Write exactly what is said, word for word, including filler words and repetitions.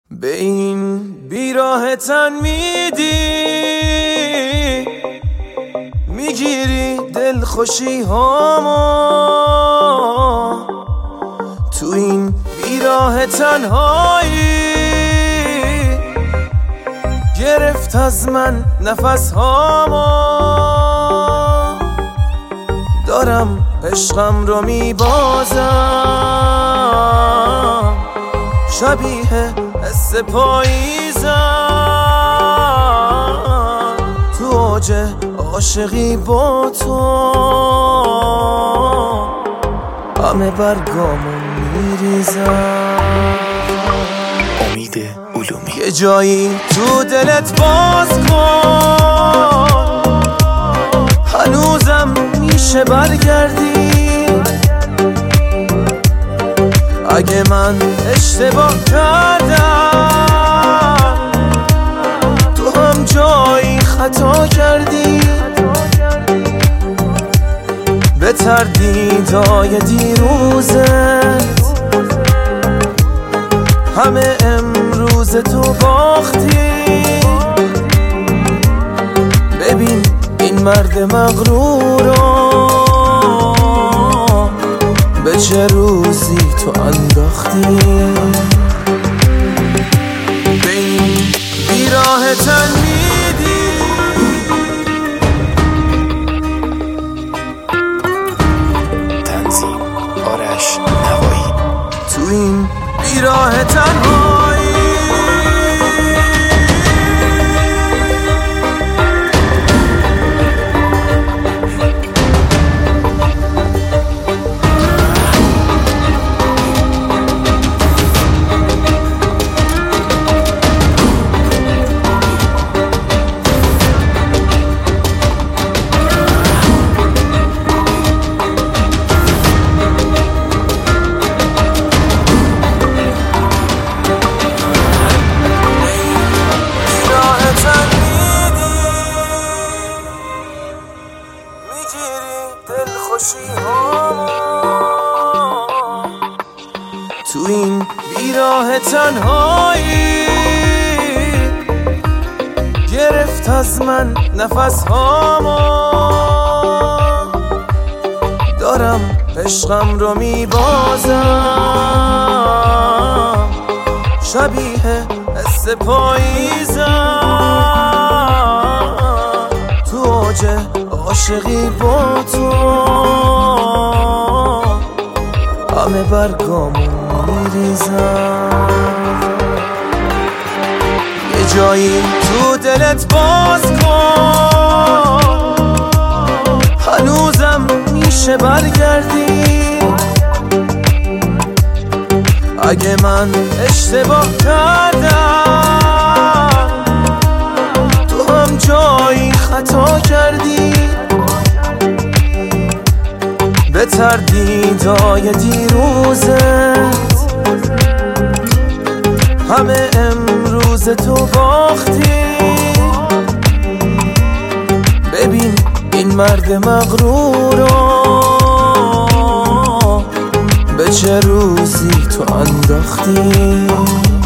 به این بیراه تن میدی میگیری دل خوشی هامو، تو این بیراه تنهایی گرفت از من نفس هامو. دارم عشقم رو میبازم، شبیه حس پاییزم، تو اوج عاشقی با تو همه برگامو میریزم. امید علومی. یه جایی تو دلت باز کن، هنوزم میشه برگردی. اگه من اشتباه کردم تو هم جایی خطا کردی. به تردیدای دیروزت همه امروز تو باختی. ببین این مرد مغرورو به چه روزی تو انداختی. به این بیراه تن میدی تنظیم آرش نوایی. تو این بیراه تنهایی دل خوشی ها تو این بیراه تنهایی گرفت از من نفس هامو. دارم عشقم رو میبازم، شبیه حس پاییزم، تو اوج عاشقی با تو همه برگامو میریزم. یه جایی تو دلت باز کن، هنوزم میشه برگردی. اگه من اشتباه کردم تو هم جایی خطا کردی. به تردیدای دیروزت همه امروز تو باختی. ببین این مرد مغرورو به چه روزی تو انداختی.